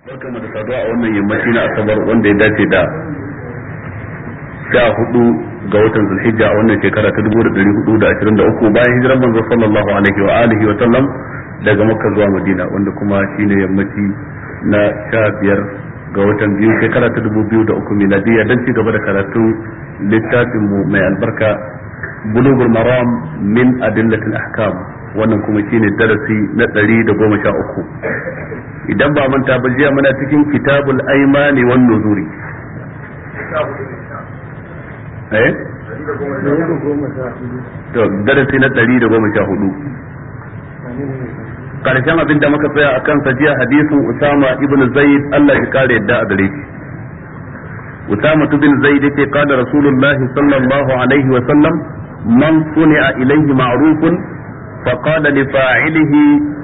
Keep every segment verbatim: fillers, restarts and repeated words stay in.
barkamu da saduwa a wannan yammaci na asabar wanda ya dace da sha hudu ga watan zulhijja a wannan shekara ta dubu da dari hudu da ashirin da uku bayan hijiran manzo sallallahu alaihi wa alihi wa sallam daga makka zuwa madina wanda kuma shine yammaci na sha biyar ga watan biyu shekara ta dubu biyu da uku miladiya dan ci gaba da karatun littafin mu mai albarka bulughul maram min adillatil ahkam wannan kuma shine darasi na ɗari da goma sha uku idan ba manta ba jiya muna cikin kitabul aymani wan nuzuri eh to darasi na ɗari da goma sha hudu karshen abin da muka tsaya akan sa jiya hadisin Usama ibn Zaid Allah ya kare yadda a gare shi Usama ibn Zaid yake kada Rasulullah sallallahu alaihi wa sallam man suni'a ilayhi ma'rufun فقال لفاعله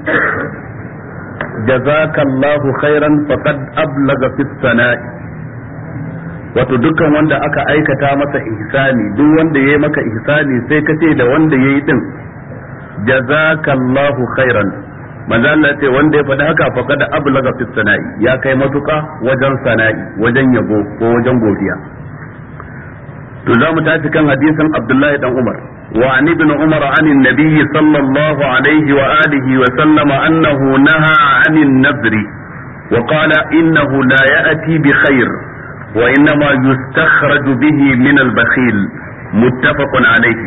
جزاك الله خيرا فقد أبلغ في الثناء wato dukkan wanda aka aikata masa ihsani duk wanda yayi maka ihsani sai ka ce da wanda yayi din jazakallahu khairan manzo Allah ce wanda ya faɗi haka faqad ablaga fi sana'i ya kai matuka wajen sana'i wajen yabo ko wajen godiya to za mu tafi kan hadisin Abdullahi dan Umar وعن ابن عمر عن النبي صلى الله عليه وآله وسلم أنه نهى عن النذر وقال إنه لا يأتي بخير وإنما يستخرج به من البخيل متفق عليه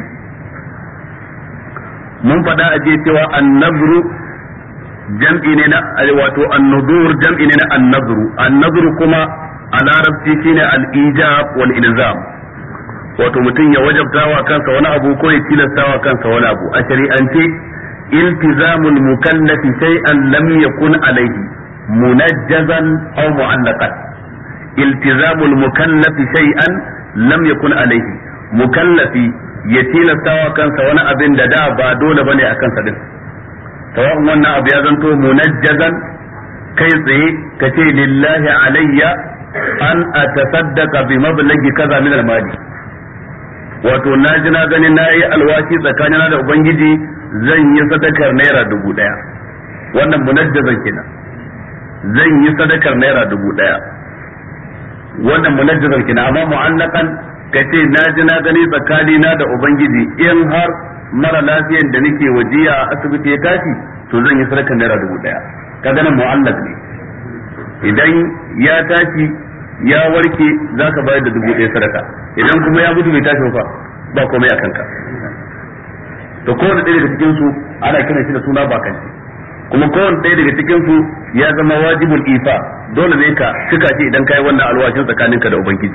من فدا أجيتوا النذر جمعنا واتو النذور جمعنا النذر النذر كما على ربتي الإيجاب والإلزام wato mutum ya wajabta wa kansa wani abu ko ya tilasta wa kansa wani abu a shari'ance iltizamul mukallafi shay'an lam yakun alayhi munajjazan aw mu'allaqan iltizamul mukallafi shay'an lam yakun alayhi mukallafi ya tilasta wa kansa wani abin da da ba dole bane a kansa din sawa'un wannan abu ya zanto munajjazan kai tsaye kace lillahi alayya an atasaddaqa bi mablaghi kaza min al-mali wato na ji na gani na yi alwashi tsakanina da ubangiji zan yi sadakar naira dubu daya wannan munajjazan kenan zan yi sadakar naira dubu daya wannan munajjazan kenan amma mu'allaqan kace na ji na gani tsakanina da ubangiji in har mara lafiyan da nake wajiya a asibiti ya tashi to zan yi sadakar naira dubu daya kaga nan mu'allaq ne idan ya tashi ya warke za ka bayar da dubu ɗaya sadaka idan kuma ya mutu bai tashi ba ba komai a kanka to kowane ɗaya daga cikin su ana kiran shi da suna bakanci kuma kowane ɗaya daga cikin su ya zama wajibul ifa dole ne ka cika shi idan kai wannan alwashin tsakaninka da ubangiji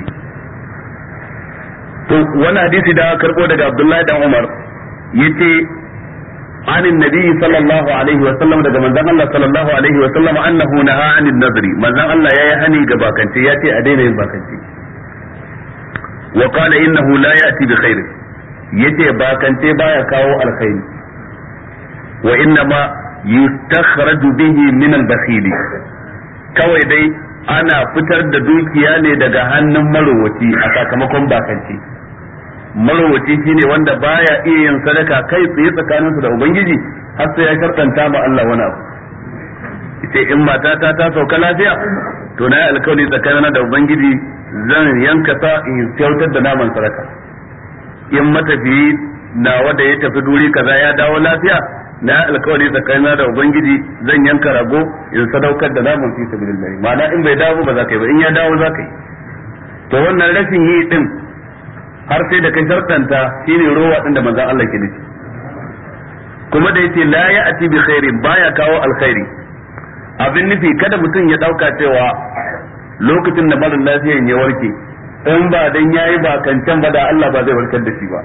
to wannan hadisi da karbo daga Abdullahi dan Umar yace عن النبي صلى الله عليه وسلم daga manzon Allah sallallahu alaihi wa sallam annahu naha anil nadri manzon Allah yayi hani ga bakanci yace a daina yin bakanci wa qala innahu la ya'ti bi khair yace bakanci baya kawo alkhairi wa innama yustakhraju bihi min al-bakhil kawai dai ana fitar da dukiya ne daga hannun marowaci a sakamakon bakanci marowaci shine wanda baya iya yin sadaka kai tsaye tsakaninsu da ubangiji har sai ya shartanta ma Allah wani abu ita in matata ta sauka lafiya to na yi alkawari tsakanina da ubangiji zan yanka sa in kyautar da naman sadaka in matafiyi na wanda ya tafi duri kaza ya dawo lafiya na yi alkawari tsakanina da ubangiji zan yanka rago in sadaukar da naman fi sabilillah ma'ana in bai dawo ba za ka yi ba in ya dawo za ka yi to wannan rashin yi din har sai da kai shartanta shine rowa din da manzon Allah ke nufi kuma da yace la ya'ti bi khairin baya kawo alkhairi abin nufi kada mutum ya dauka cewa lokacin da mara lafiyan ya warke in ba dan yayi ba kancan ba da Allah ba zai warkar da shi ba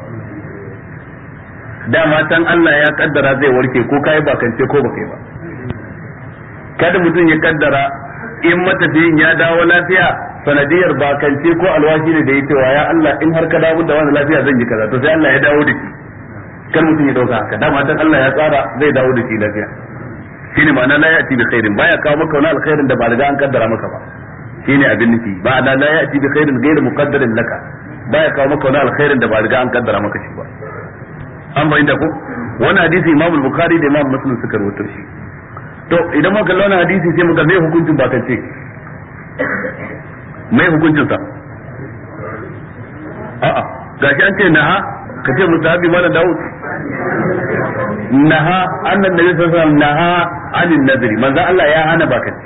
dama tan Allah ya kaddara zai warke ko kai ba kance ko ba kai ba kada mutum ya kaddara in matafiyin ya dawo lafiya sanadiyar bakance ko alwashi ne da ya cewa ya Allah in har ka dawo da wani lafiya zan yi kaza to sai Allah ya dawo da shi kar mutum ya dauka haka dama dan Allah ya tsara zai dawo da shi lafiya shine ma'ana la ya'ti bi khairin baya kawo maka wani alkhairin da ba riga an kaddara maka ba shine abin nufi ba da la ya'ti bi khairin ghayr muqaddarin laka baya kawo maka wani alkhairin da ba riga an kaddara maka shi ba an bayyana ko wannan hadisi Imam Bukhari da Imam Muslim suka rawaito shi to idan muka kalla wannan hadisi sai muka mai hukuncin bakance mai hukuncin sa a'a gashi an ce naha kace musahabi malam Dawud naha annan nabi sallallahu alaihi wasallam naha anin nadri manzo Allah ya hana bakance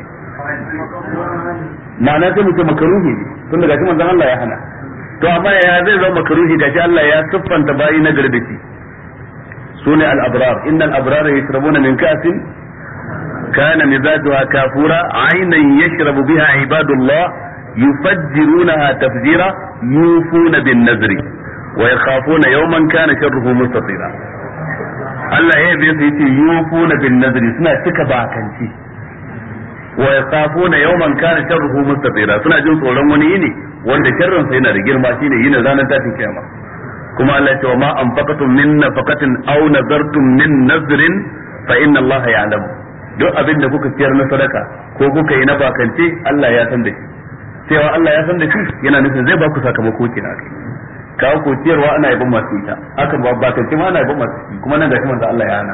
ma'ana sai mutum makaruhi tun daga shi manzo Allah ya hana to amma ya zai zama makaruhi gashi Allah ya siffanta bayi na gardaci sune al-abrar innal abrara yashrabuna min ka'sin kana mizajuha kafura aynan yashrabu biha ibadullah yufajjirunaha tafjira yufuna bin nazri wa yakhafuna yawman kana sharruhu mustatira Allah ya yabe su yace yufuna bin nazri suna cika bakanci wa yakhafuna yawman kana sharruhu mustatira suna jin tsoron wani yini wanda sharrin sa yana da girma shine yinin ranar tashin kiyama kuma Allah ya ce wa ma anfaqatum min nafaqatin aw nazartum min nazrin fa inna Allah ya'lamu duk abin da kuka ciyar na sadaka ko kuka yi na bakance Allah ya san da shi cewa Allah ya san da shi yana nufin zai ba ku sakamako kina kai kawo ko ciyarwa ana yabon masu ita akan ba bakance ma ana yabon masu ita kuma nan gashi manzo Allah ya hana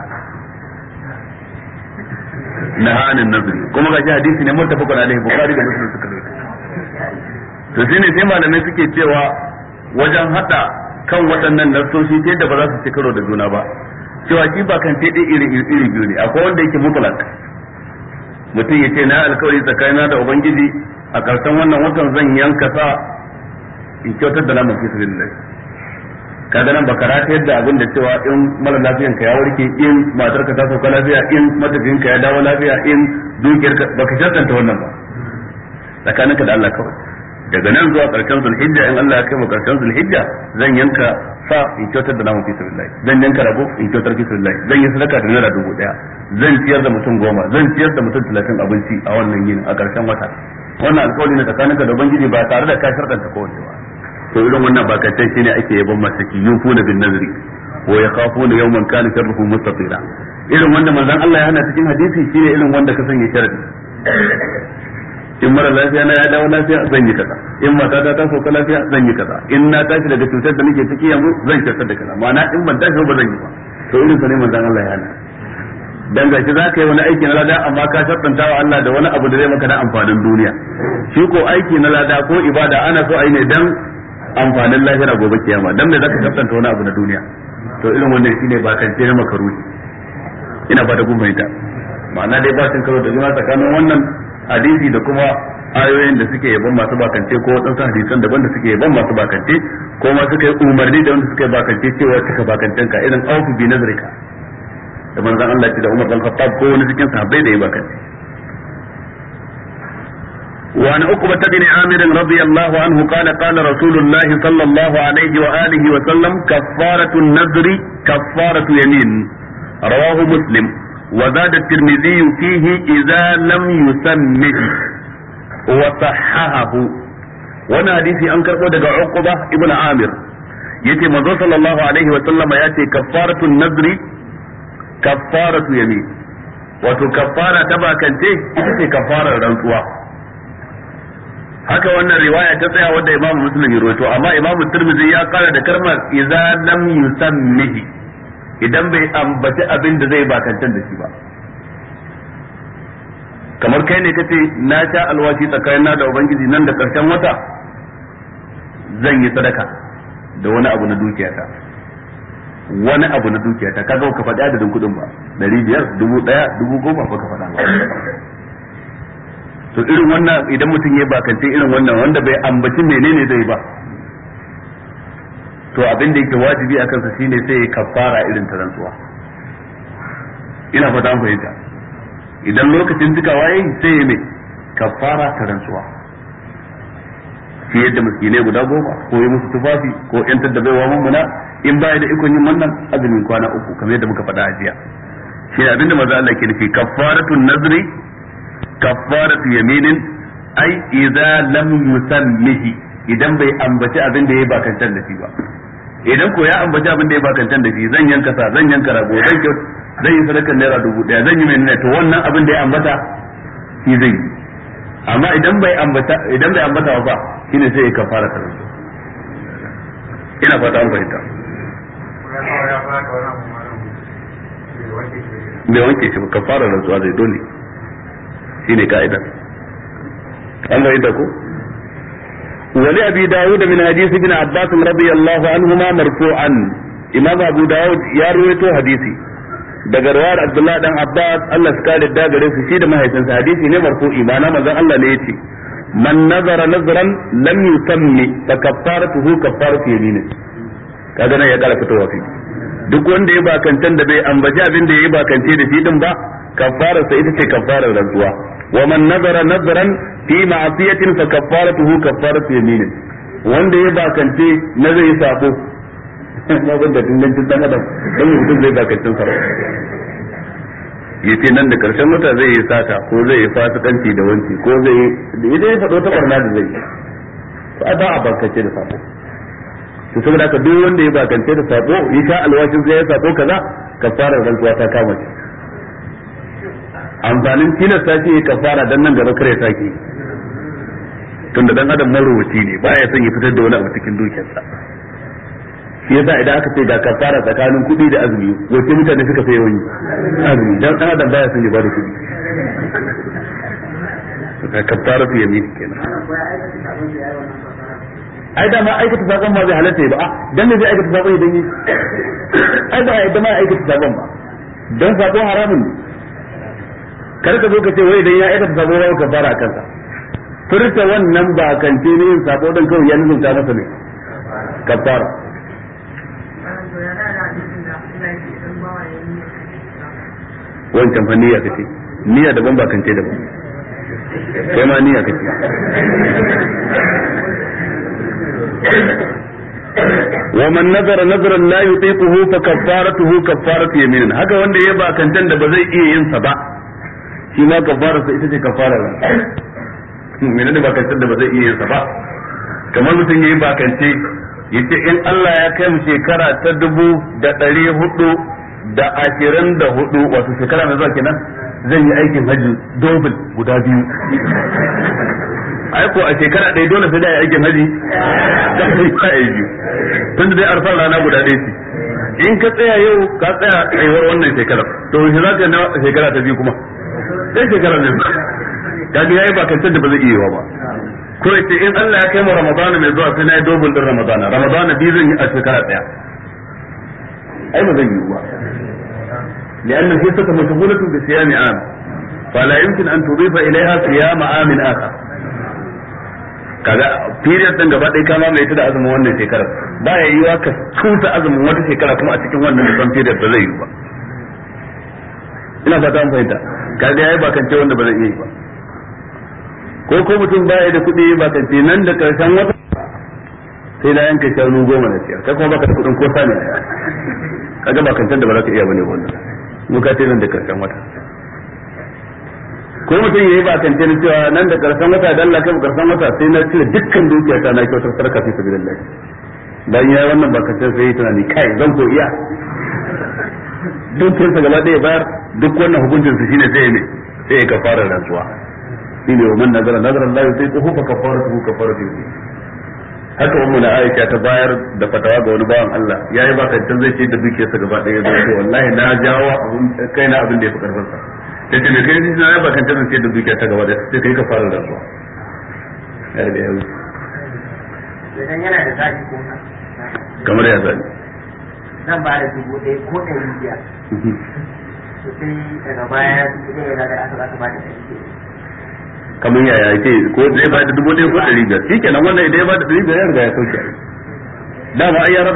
nahanin nazari kuma gashi hadisi ne muttafaqun alaihi bukhari da muslim suka rawaito to shine sai malamai suke cewa wajen hada kan waɗannan nasoshi ta yadda ba za su ci karo da juna ba cewa shi ba kan tede iri iri biyu ne akwai wanda yake mutlak mutum ya ce na alkawari tsakanina da ubangiji a ƙarshen wannan watan zan yanka sa in kyautar da namun fi sabilillah kaga nan baka rata yadda abin da cewa in mara lafiyan ka ya warke in matar ka ta sauka lafiya in matafiyin ka ya dawo lafiya in dukiyar ka baka shakanta wannan ba tsakaninka da Allah kawai daga nan zuwa karshen zulhijja in Allah ya kai mu karshen zulhijja zan yanka sa in kyautar da namun fi sabilillah zan yanka rago in kyautar fi sabilillah zan yi sadaka da naira dubu daya zan ciyar da mutum goma zan ciyar da mutum talatin abinci a wannan yin a karshen wata wannan alƙawari ne tsakaninka da ubangiji ba tare da ka sharɗanta kowace ba to irin wannan bakatan shine ake yabon masaki yufuna bin nazri wa yakhafuna yawman kana sharruhu mustatira irin wanda manzon Allah ya hana cikin hadisi shine irin wanda ka sanya sharadi in mara lafiya na ya dawo lafiya zan yi kaza in mata ta ta sauka lafiya zan yi kaza in na tashi daga cutar da nake ciki yanzu zan kyautar da kaza ma'ana in ban tashi ba zan yi ba to irin sa ne manzon Allah ya hana dan gashi za ka yi wani aiki na lada amma ka shaddanta wa Allah da wani abu da zai maka na amfanin duniya shi ko aiki na lada ko ibada ana so a yi ne dan amfanin lahira gobe kiyama dan me zaka shaddanta wani abu na duniya to irin wannan shine ba kance na makaruhi ina fata kun fahimta ma'ana dai ba cin karo da juna tsakanin wannan hadisi da kuma ayoyin da suke yaban masu bakance ko wadansu hadisan daban da suke yaban masu bakance ko ma suka yi umarni da wanda suka yi bakance cewa cika bakancen ka irin aufi bi nazrika da manzon Allah ce da Umar bin Khattab ko wani cikin sahabbai da ya bakance wa an uqba bin Amir radiyallahu anhu qala qala Rasulullah sallallahu alaihi wa alihi wa sallam kaffaratu an-nadri kaffaratu yamin rawahu Muslim وزاد الترمذي فيه إذا لم يسمه وصححه وانا حديثي أنكر قد عقبة ابن عامر يتي مزو صلى الله عليه وسلم ياتي كفارة النذر كفارة يمين wato kafara ta bakance ita ce kafarar rantsuwa haka wannan riwaya ta tsaya wadda Imam Muslim ya rawaito amma Imam Tirmidhi ya kara da kalmar idza lam yusammihi idan bai ambaci abin da zai bakantar da shi ba kamar kai ne kace na sha alwashi tsakanina da ubangiji nan da karshen wata zan yi sadaka da wani abu na dukiyata wani abu na dukiyata kaga ka faɗi adadin kuɗin ba ɗari biyar dubu ɗaya dubu goma ba ka faɗa ba to irin wannan idan mutum ya bakance irin wannan wanda bai ambaci menene zai ba to abin da yake wajibi a kansa shine sai ya kafara irin ta rantsuwa ina fata an fahimta idan lokacin dukawa yayi sai ya mai kafara ta rantsuwa shi yadda miskinai guda goma ko yi musu tufafi ko yantar da baiwa mummuna in baya da ikon yin wannan azumin kwana uku kamar yadda muka faɗa a jiya shi abin da maza Allah ke nufi kafaratun nazri kafaratu yaminin ai idza lam yusammihi idan bai ambaci abin da ya bakancan da shi ba idan ko ya ambaci abin da ya bakancan da shi zan yanka sa zan yanka rago zan kyau zan yi sadakar naira dubu daya zan yi menene to wannan abin da ya ambata shi zai yi amma idan bai ambata idan bai ambata ba shine sai ya kafara ta rantsu ina fata an fahimta bai wanke shi ba kafara rantsuwa zai dole shine kaida an bayyana ko wali abi dawud min hadisi ibn abbas radiyallahu anhuma marfu'an imam abu dawud ya rawaito hadisi daga rawar abdullah dan abbas Allah ya kare da gare su shi da mahaifinsa hadisi ne marfu'i ba na manzon Allah ne yace man nazara nazran lam yutammi fa kaffaratuhu kaffaratu yamin kaga nan ya kara fitowa fi duk wanda ya bakantan da bai ambaci abin da yayi bakance da shi din ba kaffarar sa ita ce kaffarar rantsuwa wa man nazara nazran fi ma'siyatin fa kaffaratuhu kaffaratu yamin wanda ya bakance na zai sako na wanda dingancin dan adam dan mutum zai bakancin sa yace nan da karshen wata zai yi sata ko zai yi fasikanci da wanci ko zai idan ya fado ta barna da zai to a ba a bakance da sako to saboda haka duk wanda ya bakance da sako ya sha alwashin sai ya sako kaza kafarar rantsuwa ta kama shi amfanin tilasta shi kafara dan nan gaba kare sake tunda dan adam marubuci ne baya son ya fitar da wani abu cikin dukiyarsa shi yasa idan aka ce ga kafara tsakanin kuɗi da azumi wace mutane suka fi yawan azumi dan dan adam baya son ya bada kuɗi ka kafara su yamin kenan ai da ma aikata sabon ba zai halatta ba dan ne zai aikata sabon idan yi ai ba idan ma aikata sabon ba dan sabon haramun ne kar ka zo ka ce wai idan ya aikata sabon ba kafara a kansa furta wannan ba kance ne yin sabo dan kawai ya nuna masa ne kafara wancan fa niyya kace niyya daban ba kance daban kai ma niyya kace wa man nazara nazran la yutiquhu fa kaffaratuhu kaffaratu yamin haka wanda ya ba kancan da ba zai iya yin sa ba shi ma kaffararsa ita ce kaffarar menene ba kancan da ba zai iya yin sa ba kamar mutum yayi ba kance yace in Allah ya kai mu shekara ta dubu da ɗari hudu da ashirin da hudu wato shekara mai zuwa kenan zan yi aikin hajji dobin guda biyu ai ko a shekara ɗaya dole sai da yi aikin hajji da sai ka yi biyu tun da dai arfan rana guda ɗaya ce in ka tsaya yau ka tsaya tsayuwar wannan shekarar to shi za ka na shekara ta biyu kuma sai shekara ne kaga yayi ba kantar da ba zai iya ba ko yace in Allah ya kai mu Ramadan mai zuwa sai na yi dobin din Ramadan Ramadan biyu zan yi a shekara ɗaya ai ba zan yi ba لأن الحصة مشغولة بصيام عام فلا يمكن أن تضيف إليها صيام عام آخر kaga period din gaba ɗaya kama mai tada azumin wannan shekarar ba ya yiwa ka tuta azumin wata shekara kuma a cikin wannan nisan period ba zai yi ba ina fata an fahimta kaga yayi bakance wanda ba zai iya yi ba ko ko mutum baya da kuɗi bakance nan da karshen wata sai na yanka shanu goma na ciyar kai kuma baka da kuɗin ko sani kaga bakancen da ba za ka iya bane wannan muka ce nan da karshen wata ko mutum yayi ba kan tana cewa nan da karshen wata dan Allah kai karshen wata sai na cire dukkan dukiya ta na kyautar sarka fi sabilillah dan yayi wannan ba kan sai yi tunani kai zan ko iya dukkan sa gaba ɗaya bayar duk wannan hukuncin su shine sai ne sai ya kafara rantsuwa shine wa man nazara nazara Allah sai ko fa kafaratu kafaratu haka ummu na Aisha ta bayar da fatawa ga wani bawan Allah yayi ba kan zai ce da dukiyarsa gaba ɗaya zai wallahi na jawo abun kaina abin da ya fi karfin sa sai ce kai shi na ba kan tantance da dukiya ta gaba da sai kai ka fara rantsuwa yar da yau idan yana da zaki ko kamar ya zani zan ba da dubu ɗaya ko ɗari biyar to sai daga baya idan yana da aka aka ba da ɗari kamar yaya yake ko zai ba da dubu ɗaya ko ɗari biyar shikenan wannan idan ya ba da ɗari biyar ya riga ya sauke dama ai ya raba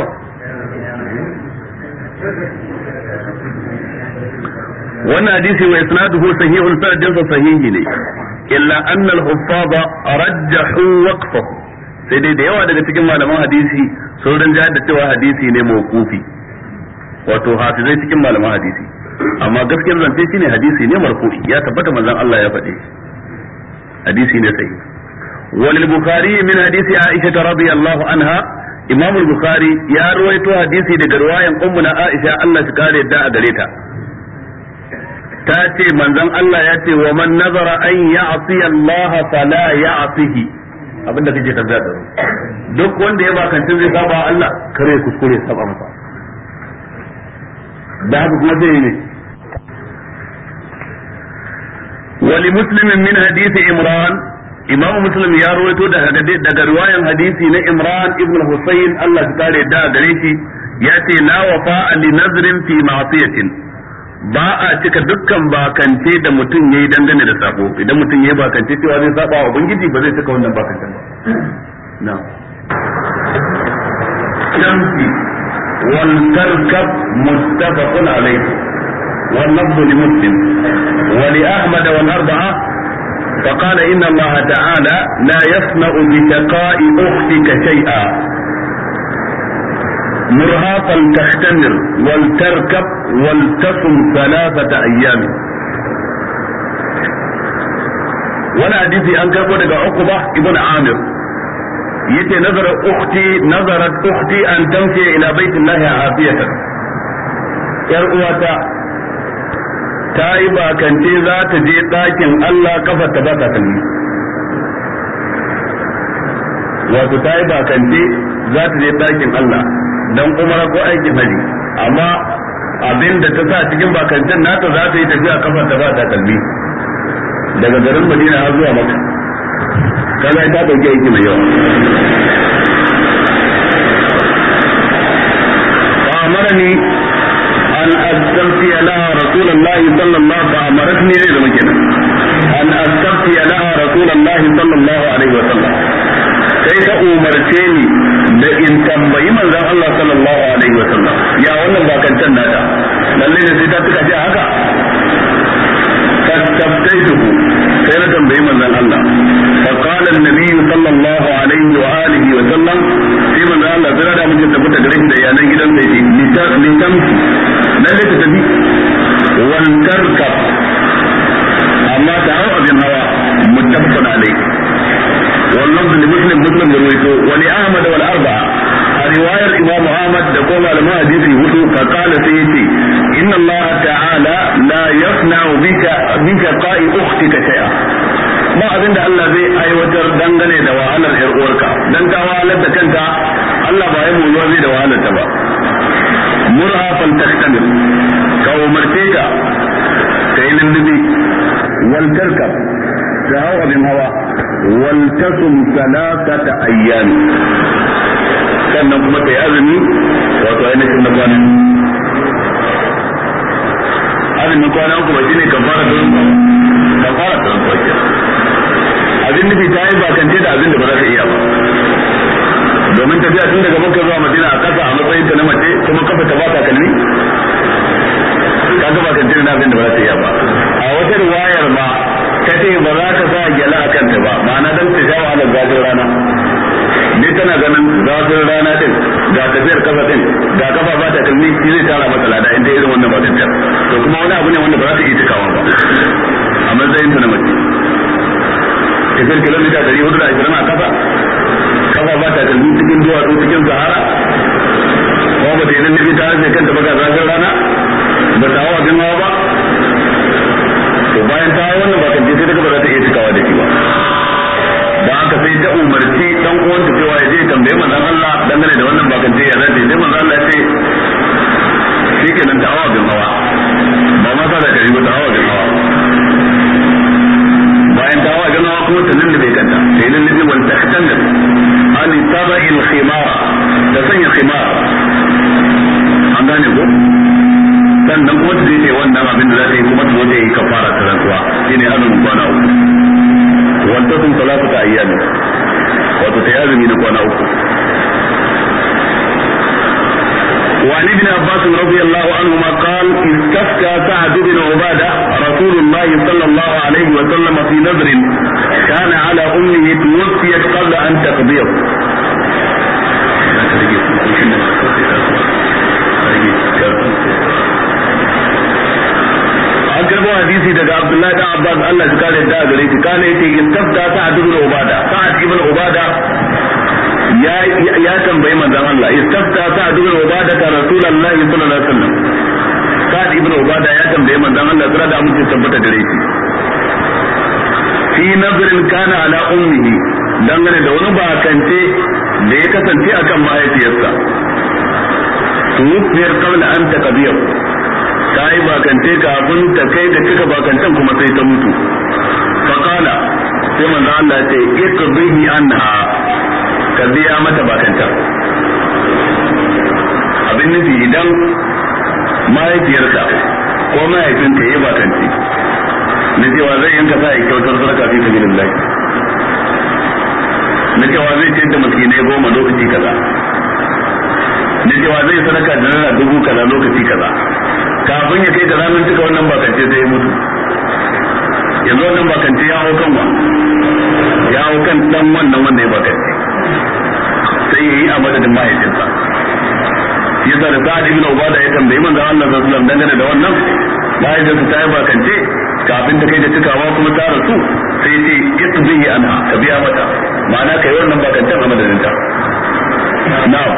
wannan hadisi wa isnaduhu sahihun sanadin sa sahihi ne illa anna al-huffaz rajjahu waqfahu sai dai da yawa daga cikin malaman hadisi sun rinja da cewa hadisi ne mawqufi wato hafizai cikin malaman hadisi amma gaskiyar zance shine hadisi ne marfu'i ya tabbata manzon Allah ya faɗe hadisi ne sahihi wal bukhari min hadisi aisha radiyallahu anha imam al-bukhari ya ruwaito hadisi daga riwayan ummuna aisha Allah ta kare da a gare ta ta ce manzon Allah ya ce wa man nazara an ya'si Allah fala ya'sihi abinda kake tabbata da duk wanda ya bakance zai saba Allah kare kuskure saba masa da haka kuma zai ne wali muslimin min hadisi imran imam muslim ya rawaito daga daga riwayan hadisi na imran ibn husayn Allah ya kare da gare shi yace la wafa li nazrin fi ma'siyatin ba a cika dukkan bakance da mutum yayi dangane da sako idan mutum yayi bakance cewa zai saba wa ubangiji ba zai cika wannan bakancen ba na'am shamsi wal tarkab muttafaqun alayhi wal lafzu li muslim wa li ahmad wal arba'a فقال إن الله تعالى لا يصنع بشقاء أختك شيئا مرها فلتختمر ولتركب ولتصم ثلاثة أيام وانا حديثي أنكر قد عقبة ابن عامر يتي نظر أختي نظرت أختي أن تمشي إلى بيت الله عافية يرؤوتا تايبا كنتي ذات جي ɗakin Allah kafa ta ba ta kalli wato taiba kante za ta je ɗakin Allah dan umara ko aikin haji amma abinda ta sa cikin bakancan nata za ta yi tafiya kafar ta ba ta kalli daga garin Madina har zuwa Makka kaga ta dauke aiki mai yawa fa amarani an astaghfi laha rasulullahi sallallahu alaihi amaratni ne da muke an astaghfi laha rasulullahi sallallahu alaihi wa sallam sai ta umarce ni da in tambayi manzon Allah sallallahu alaihi wa sallam ya wannan bakancan nata lalle ne sai ta tuka ji haka fastabtaituhu sai na tambayi manzon Allah fa qala an-nabi sallallahu alaihi wa alihi wa sallam sai manzon Allah zira da mun tabbata gare shi da yanan gidan sai ce litam litam lalle ta tafi wal tarkab amma ta hawa abin hawa muttafaqun alaihi واللفظ لمسلم مسلم يرويته ولأحمد والأربعة رواية الإمام أحمد تقول على حديثه وصول فقال سيتي إن الله تعالى لا يصنع بك بشقاء أختك شيئا ba abin da Allah zai aiwatar dangane da wahalar ƴar uwarka dan ta wahalar da kanta Allah ba ya muzuwa zai da wahalar ta ba murha fal tastamir ka umarce ka kai lullubi wal tarkab da hawa bin hawa waltasum salasata ayyam sannan kuma ta yi azumi wato ainihin na kwana azumin kwana uku ba shine kafara ta rantsuwa kafara ta rantsuwa ke abin nufi ta yi bakance da abin da ba za ta iya ba domin tafiya tun daga Makka zuwa Madina a kasa a matsayin ta na mace kuma kafa ta ba ta kalli kaga bakance da abin da ba za ta iya ba a wata riwayar ma kace ba za ka sa gyala a kanta ba ma'ana dan ta shawo ala zafin rana ne tana ganin zafin rana din ga tafiyar kafa din ga kafa ba ta kalmi shi zai tara masa lada inda irin wannan ba tafiyar to kuma wani abu ne wanda ba za ta iya cikawa ba a matsayin ta na mace tafiyar kilomita ɗari hudu da ashirin a kafa kafa ba ta kalmi cikin duwatsu cikin sahara kuma ba ta yi lallabi ta harshe kanta ba ga zafin rana ba ta hawa bin hawa ba to bayan ta wannan ba kanje sai daga ba za ta iya cikawa da shi ba da haka sai ta umarci dan uwanta cewa ya je tambaye manzon Allah dangane da wannan ba kanje ya zai sai manzon Allah ya ce shikenan ta hawa bin hawa ba ma sa da kari ba ta hawa bin hawa bayan ta hawa bin hawa kuma ta lullube kanta sai lullube wal tahtamil an tabai al khimara da sanya khimara an gane ko sannan kuma ta je wannan abin da za ta yi kuma ta zo ta yi kafara ta rantsuwa shine azumin kwana uku wanda sun salatu ta ayyami wato ta yi azumi na kwana uku وعن ابن عباس رضي الله عنهما قال استفتى سعد بن عبادة رسول الله صلى الله عليه وسلم في نذر كان على أمه توفيت قبل أن تقضيه an karbo hadisi daga Abdullahi da Abbas Allah ya kare da gare shi kana yace istafta Sa'ad ibn Ubada Sa'ad ibn Ubada ya ya tambayi manzon Allah istafta Sa'ad ibn Ubada ta Rasulullahi sallallahu alaihi wasallam Sa'ad ibn Ubada ya tambayi manzon Allah sura da mutum tabbata gare shi fi nazrin kana ala ummihi dangane da wani bakance da ya kasance akan mahaifiyarsa tuwfiyar qabla an taqdiyahu ta yi bakance kafin ta kai da cika bakancan kuma sai ta mutu faqala sai manzo Allah ce iqdihi anha ka biya mata bakancan. Abin nufi idan mahaifiyarka ko mahaifinka ya yi bakanci na cewa zai yanka sa ya kyautar sadaka fi sabilillah, na cewa zai ce da miskinai goma lokaci kaza, na cewa zai sadaka da naira dubu kaza lokaci kaza, kafin ya kai da ranar cika wannan bakance sai ya mutu. Yanzu wannan bakance ya hau kan wa ya hau kan dan wannan wanda ya bakance sai ya yi a madadin mahaifinsa. Yasa da Sa'ad ibn Ubada ya tambayi manzo Allah sallallahu alaihi wasallam dangane da wannan, mahaifinsa ta yi bakance kafin ta kai da cikawa kuma ta rasu, sai ya ce yatbihi anha ka biya mata, ma'ana kai wannan bakancen a madadin ta. Na'am.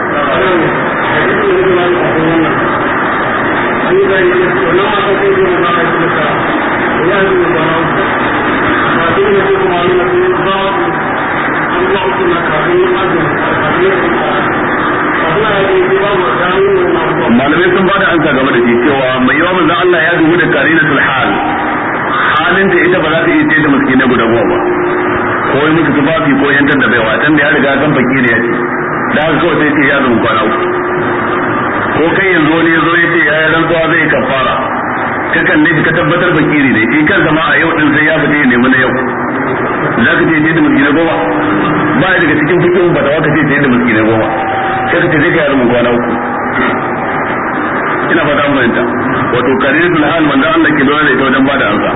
Malamai sun bada ansa game da shi cewa mai yawa manzo Allah ya dubu da karinatul hal, halin ta ita ba za ta iya ce da miskinai guda goma ba, ko yi musu tufafi ko yantar da baiwa, tan da ya riga kan fakiri ya ce da haka kawai sai ce ya zama kwana uku. Ko kai yanzu wani ya zo ya ce ya yi rantsuwa zai kafara, ka kalle shi ka tabbatar fakiri ne, shi kansa ma a yau din sai ya fita ya nemi na yau, za ka ce ce da miskinai goma ba ya daga cikin fikin ba da waka ce ce da miskinai goma, sai ka ce zai ka yi zama kwana uku. Ina fata an fahimta, wato karinatul hal manzo Allah ke lura da ita wajen bada ansa.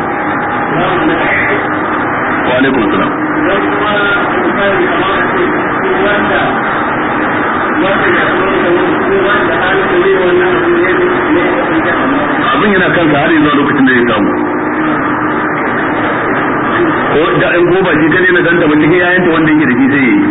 Wa alaikum salam. Abin yana kansa har yanzu lokacin da ya samu, ko da in ko ba shi kadai na danta ba cikin yayanta wanda yake da shi sai yi.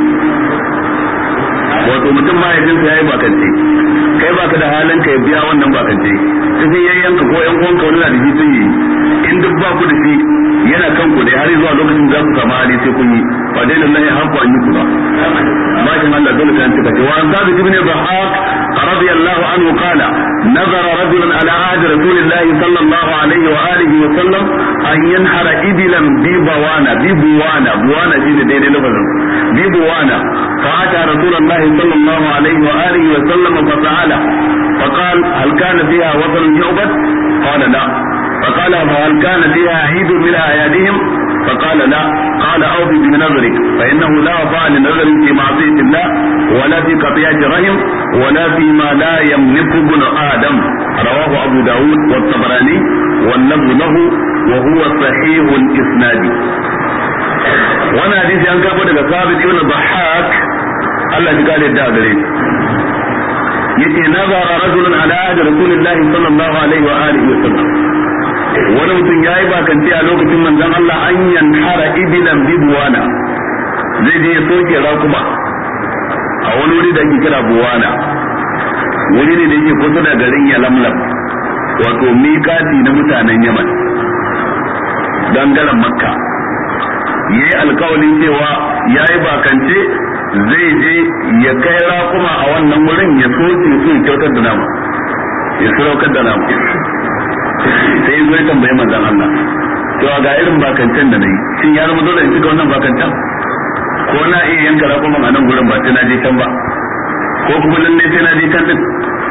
Wato mutum mahaifinsa ya yi bakance, kai baka da halin ka ya biya wannan bakance, sai yayyanka ko yan uwanka wani na da shi sai yi. In duk ba ku da shi yana kanku da har zuwa lokacin da za ku samu hali sai kun yi, fa dai lallahi haku an yi ku ba. Bakin Allah dole ka cika ce. Wa an Thabit ibn Dhahhak radiyallahu anhu qala nazara rajulun ala ahdi Rasulillah sallallahu alaihi wa alihi wa sallam an yanhara ibilan bi bawana bi buwana buwana shine daidai lafazin bi buwana fa ata Rasulullah sallallahu alaihi wa alihi wa sallam fa sa'ala فقال هل كان فيها وطن يعبد؟ قال لا. فقال فهل كان فيها عيد من أعيادهم؟ فقال لا. قال أوفي بنذرك فإنه لا وفاء لنذر في معصية الله ولا في قطيعة رحم ولا فيما لا يملك ابن آدم. رواه أبو داود والطبراني واللفظ له وهو صحيح الإسناد. وانا حديث أن كان قد ثابت ابن الضحاك الله قال الدادرين yace nazara rajulun ala ahdi rasulillahi sallallahu alaihi wa alihi wa sallam, wani mutum yayi bakance a lokacin manzon Allah an yanhara ibilan bi buwana, zai je ya soke rakuma a wani wuri da ake kira buwana, wuri ne da yake kusa da garin Yalamlam, wato miƙati na mutanen Yaman dangaren Makka. Yayi alƙawarin cewa yayi bakance zai je ya kai rakuma a wannan wurin ya soke su kyautar da namu ya sadaukar da namu. Sai ya zo ya tambaye manzon Allah cewa ga irin bakancan da nayi, shin ya zama dole in cika wannan bakancan ko na iya yanka rakuman a nan gurin ba sai na je can ba, ko kuma lalle sai na je can din?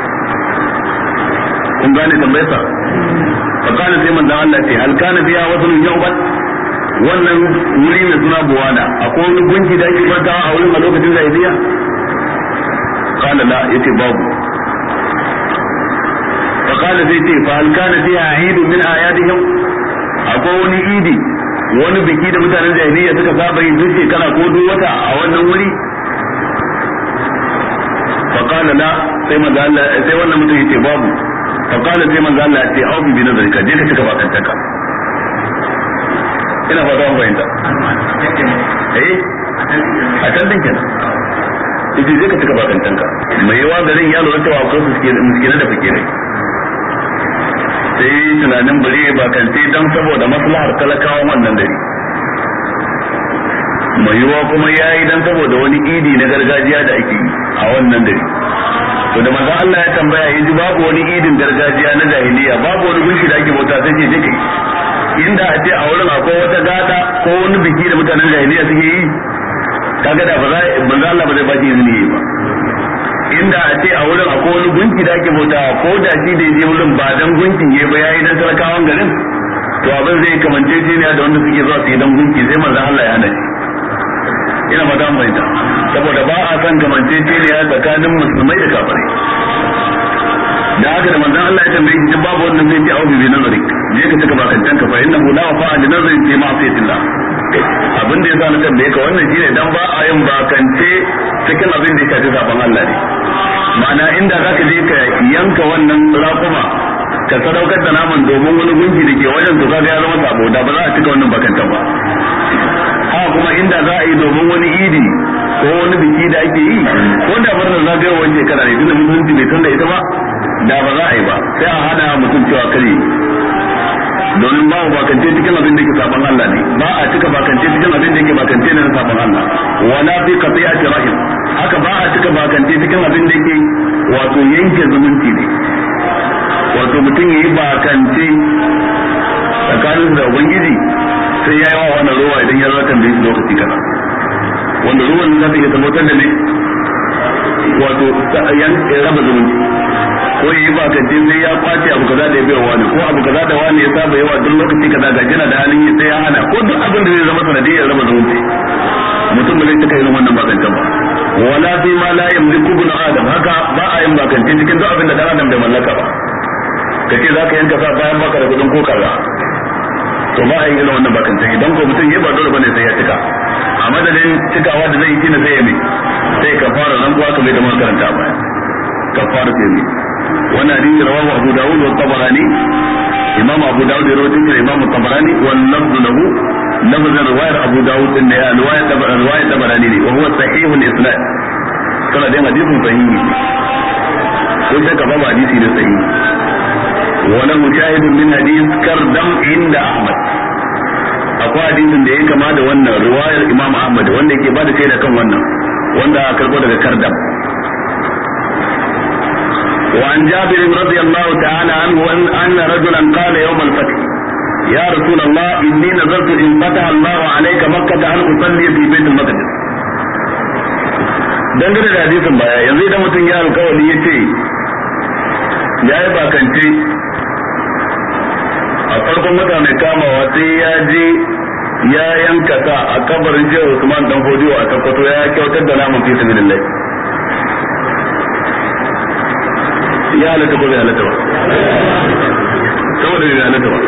Kun gane tambayar sa? Fa kana sai manzon Allah ce hal kana biya wasu yaubat, wannan wuri mai suna buwana akwai wani gunki da ake kwantawa a wurin a lokacin jahiliya? Kala la, yace babu. Fa kala zai ce fa hal kana fiha idun min ayadihim, akwai wani idi wani biki da mutanen jahiliya suka saba yi duk shekara ko duk wata a wannan wuri? Fa kala la, sai manzo Allah sai wannan mutum yace babu. Fa kala sai manzo Allah ya ce aubi bi nazarika, je ka cika bakantaka. Ina fata an fahimta. Eh a can din kenan idan zai ka cika bakantanka mai yawa garin ya lura cewa akwai miskina da fakirai, sai tunanin bari ya bakance don saboda maslahar talakawan wannan gari, mai yawa kuma ya yi don saboda wani idi na gargajiya da ake yi a wannan gari. to da manzo Allah ya tambaya yaji babu wani idin gargajiya na jahiliya babu wani gunki da ake bauta sai ce dake inda a ce a wurin akwai wata gada ko wani biki da mutanen jahiliya suke yi kaga da ba za manzo Allah ba zai baki izini yi ba inda a ce a wurin akwai wani gunki da ake bauta ko da shi da yaje wurin ba dan gunkin yayi ba yayi dan talakawan garin to abin zai kamance shi ne da wanda suke zuwa su yi dan gunki sai manzo Allah ya hana shi ina ba dan bayyana saboda ba a san kamance shi ne tsakanin musulmai da kafirai da haka da manzo Allah ya tambaye shi babu wannan zai ce aubi bi nazari je ka taka bakantan ka fa innahu la wafa li nazari fi ma'siyatillah abin da yasa na tambaye ka wannan shine dan ba a yin bakance cikin abin da ya shafi saban Allah ne ma'ana inda zaka je ka yanka wannan raƙuma ka sadaukar da naman domin wani gunki da ke wajen to kaga ya zama sabo da ba za a cika wannan bakantan ba ha kuma inda za a yi domin wani idi ko wani biki da ake yi ko da bar da zagaye wani shekara ne tunda musulunci bai san da ita ba da ba za a yi ba sai a hana mutum cewa kare domin ba bakance cikin abin da yake saban Allah ne ba a cika bakance cikin abin da yake bakance ne na saban Allah wala fi qati'ati rahim haka ba a cika bakance cikin abin da yake wato yanke zumunci ne wato mutum yayi bakance tsakanin da ubangiji sai ya yi wa wannan ruwa idan ya zaka da shi lokaci kaza wanda ruwan zai iya tabbatar da ne wato yan raba zumunci ko yi ba kan sai ya kwace abu kaza da ya bai wani ko abu kaza da wani ya saba yawa duk lokaci kaza ga jina da halin yi sai ya hana ko duk abin da zai zama sanadiyar raba zumunci mutum ba zai taka irin wannan bakantan ba wala fi ma la yamliku ibn adam haka ba a yin bakance cikin duk abin da dan adam bai mallaka ba kace zaka yanka sa bayan baka da kudin ko kaza to ba a yi irin wannan bakance idan ko mutum ya ba dole bane sai ya cika a madadin cikawa da zai yi kina sai ya mai sai ka fara rankuwa kamar da makaranta ba ka fara sai mai wannan hadisi rawahu Abu Dawud wa Tabarani Imam Abu Dawud ya rawaito shi Imam Tabarani wal lafzu lahu lafzan riwayat Abu Dawud din ya riwayat Tabarani riwayat Tabarani ne wa huwa sahih al-isnad sanadin hadisin sahihi ko sai ka babu hadisi ne sahihi wa lahu shahidun min hadith Kardam inda Ahmad akwai hadisin da ya kama da wannan riwayar Imam Ahmad wanda yake bada shaida kan wannan wanda aka karbo daga Kardam وعن جابر رضي الله تعالى عنه أن رجلا قال يوم الفتح يا رسول الله إني نذرت إن فتح الله عليك مكة أن أصلي في بيت المقدس dangane da hadisin baya yanzu idan mutum ya alkawari ya ce ya yi bakance a farkon wata mai kamawa sai ya je ya yanka sa a kabarin jiya Usman dan Fodiyo a Sokoto ya kyautar da naman fi sabilillah ya halatta ko bai halatta ba saboda bai halatta ba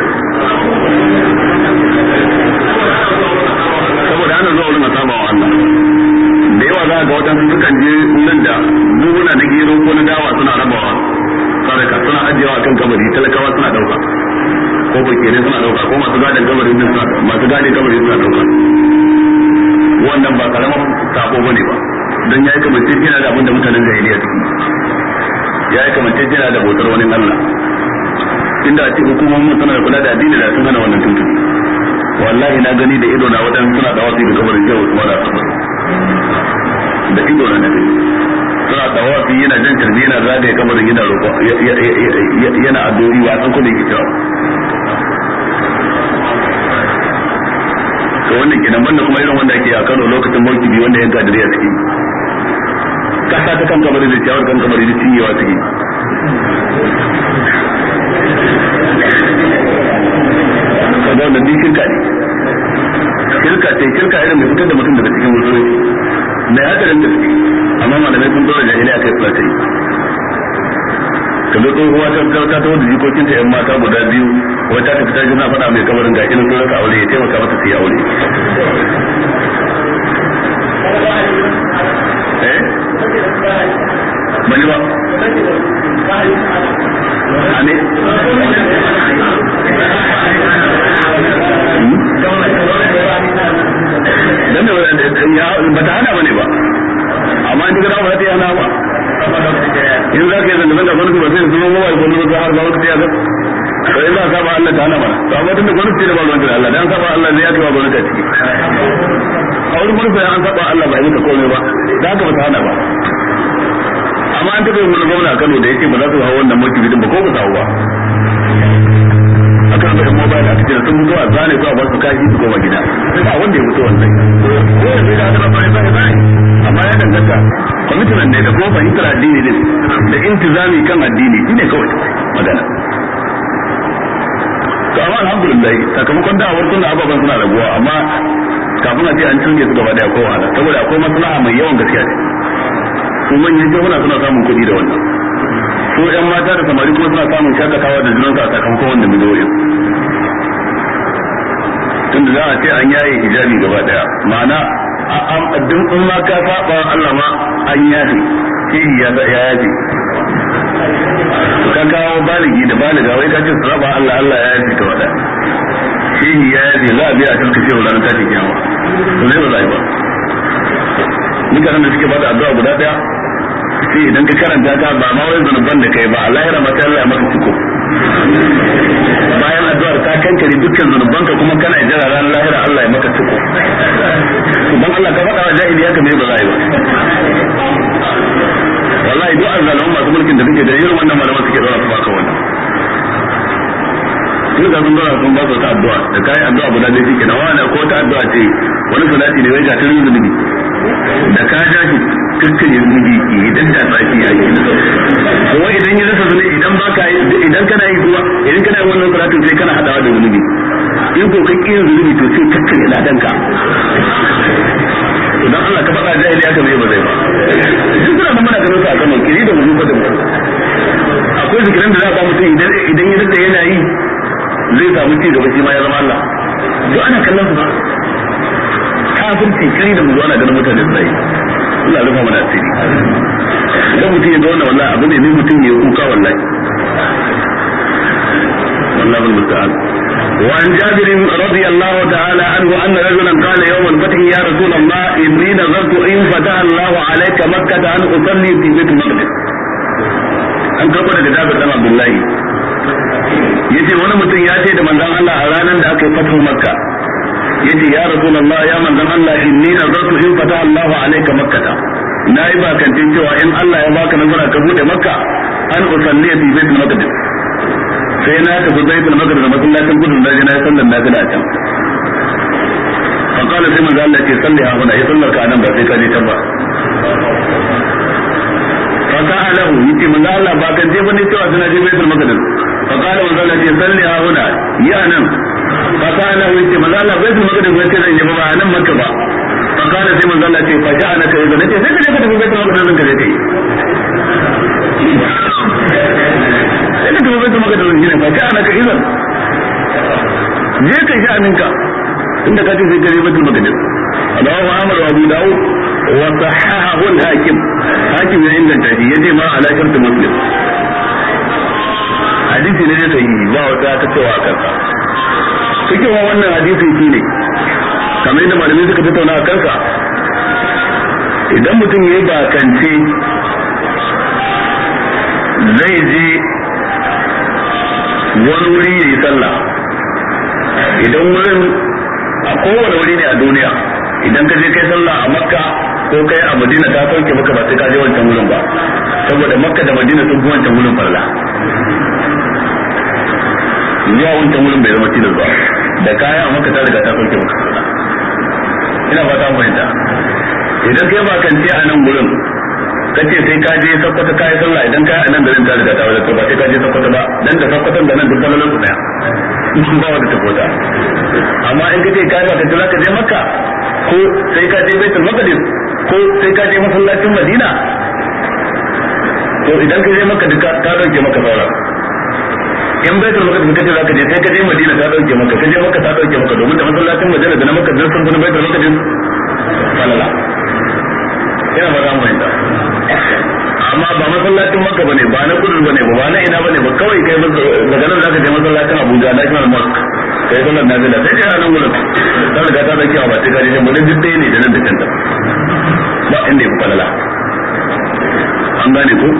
saboda ana zuwa wurin asaba wa Allah da yawa za ga wadansu sukan je wurin da buhuna na gero ko na dawa suna rabawa sadaka suna ajiyewa kan kabari talakawa suna dauka ko bakere suna dauka ko masu gadin kabarin din suna masu gadin kabarin suna dauka wannan ba karaman sabo bane ba don yayi kamar cikin da abin da mutanen jahiliya suke ya yi kamance jina da bautar wani Allah inda a ce hukumomin suna da kula da addini da sun hana wannan tuntun wallahi na gani da ido na wadan suna da wasi da kabarin jawo su mara da ido na gani suna da wasi yana jan karbi yana zagaye kabarin yana roƙo yana addu'o'i ba san kuma yake cewa to wannan kenan banda kuma irin wanda ake a Kano lokacin mulki wanda yanka da riya suke kasa ta kan kamar da ciyawar kan kamar da cinyewa suke kaga wannan din shirka ne shirka ce shirka irin mai fitar da mutum daga cikin musulunci mai hadarin gaske amma malamai sun dora jahiliya kai fulatai kaga tsohuwa ta ta ta da jikokin ta yan mata guda biyu wata ta fita jina faɗa mai kamarin ga irin sun rasa aure ya taimaka mata su yi aure bani ba ane dan da ya bata hana bane ba amma in ga ba ta yana ba in za ka yi zanga zanga gwamnati ba sai su zama wai gwamnati har ba wata ya ga to in za ka ba Allah ta hana mana to amma tunda gwamnati da ba gwamnati Allah dan saba Allah zai yaka gwamnati a ciki a wurin gwamnati an saba Allah ba yi ta komai ba da haka ba ta hana ba amma an taɓa wani gwamna a Kano da yake ba za su hawa wannan mulki bidin ba ko ba su hawa aka ga yan mobile a cikin sun mutu a zane ko a ba su kashi su koma gida sai ba wanda ya mutu wannan ko yanzu da aka bai bai bai amma ya danganta commitment ne da kuma fahimtar addini ne da intizami kan addini shine kawai magana. To amma alhamdulillah sakamakon da'awar sunna ababan suna raguwa amma kafin a ce an canje su gaba daya ko wahala saboda akwai maslaha mai yawan gaskiya ne su manyan jihuna suna samun kuɗi da wannan su yan mata da samari kuma suna samun shakatawa da junansu a sakamakon wannan miliyoyin tunda za a ce an yaye hijabi gaba daya ma'ana a duk in ma ka saba Allah ma an yafe shi ya yafe ka kawo baligi da baliga wai ka ce saba Allah Allah ya yafe gaba daya shi ya yafe za a biya a cikin cewa ranar tashin kiyama to zai ba za a yi ba mutanen da suke bada addu'a guda daya sai idan ka karanta ta ba ma wai zanuban da kai ba Allah ya rama ta Allah ya maka ciko bayan addu'ar ka kankare dukkan zanuban ka kuma kana jira ran lahira Allah ya maka ciko dan Allah ka faɗa wa jahili haka me ba za a yi ba wallahi duk azzalum masu mulkin da suke da irin wannan malaman suke dora su baka wannan sun ga sun dora sun ba su ta addu'a da kai addu'a guda dai shike na wani ko ta addu'a ce wani salati ne wai ga tarin zunubi da ka ja shi kirkire zunubi idan ka tsaki a yi ko idan yi rasa zunubi idan baka yi idan kana yi zuwa idan kana yi wannan salatin sai kana hadawa da zunubi in ko kai kin zunubi to sai kirkire ladan ka idan Allah ka faɗa jahili aka mai ba zai ba duk da mun ganin su a kan kiri da mu ko da mu akwai zikirin da za ka mutum idan idan ya rasa yana yi zai samu ci gaba shi ma ya zama Allah duk ana kallon su ba kafirci kiri da mu ana ganin mutane sai Allah rufa mana asiri idan mutum ya ga wannan wallahi abu ne ne mutum ya kuka wallahi wallahi musta'an. وعن جابر رضي الله تعالى عنه أن رجلا قال يوم الفتح يا رسول الله إني نظرت إن فتح الله عليك مكة أن أصلي في بيت المقدس أن تقول جابر بن عبد الله yace wani mutum ya ce da manzon Allah a ranar da aka yi fatu makka yace ya rasulullah ya manzon Allah inni nazartu in fata Allah alayka makkata nayi ba kantin cewa in Allah ya baka nazara ka bude makka an usalli fi baitul maqdis sai na tafi baitul maqdis da masallacin gudun da na sallar nafila a can fa qala sai manzon Allah ce salli ha huna ya sallar ka nan ba sai ka je can ba fa sa'alahu yace manzon Allah ba kan je bane cewa sai na je baitul maqdis فقال وزال التي صلي هنا يا نم فقال له انت مازال بيت المقدس وانت زي جبا نم مكه با فقال سي مازال التي فجاءنك اذا نتي sai kaje ka tafi baitul maqdis ka je kai sai ka tafi baitul maqdis ne faja'anaka idan je kai ji aminka inda ka ce sai kaje baitul maqdis Allahu Ahmad wa Abu Dawud wa sahahahu al-Hakim hakim ya inganta shi yace ma ala shart Muslim hadisi ne da yi ba wata ta cewa kansa cikin wannan hadisi shine kamar yadda malamai suka tattauna a kansa idan mutum yayi bakance zai je wani wuri yayi sallah idan wurin a kowane wuri ne a duniya idan ka je kai sallah a Makka ko kai a Madina ta sauke maka ba sai ka je wancan wurin ba saboda Makka da Madina sun fi wancan wurin farla ya wancan wurin bai zama tilas ba da kaya maka ta riga ta sauke maka ina fata mu fahimta idan kai ba kan ce a nan gurin kace sai ka je sakkwato kai sallah idan kai a nan garin ta riga ta wadatar ba sai ka je sakkwato ba dan da sakkwaton da nan duk falalan su daya sun ba wanda ta kota amma in kace kai ba ka tura ka je makka ko sai ka je baitul maqdis ko sai ka je masallacin madina to idan ka je makka duka ta dauke maka sauran in baitul maqdis kace zaka je sai ka je madina ta dauke maka ka je makka ta dauke maka domin da masallacin madina da na makka dan sun baitul maqdis falala ina ba za mu yi amma ba masallacin makka bane ba na kudu bane ba na ina bane ba kawai kai daga nan zaka je masallacin Abuja National Mosque kai sallar nafila sai ka nan gurin ta riga ta dauke ba sai ka je mu duk dai ne da nan da kanta ba inda ya falala an gane ko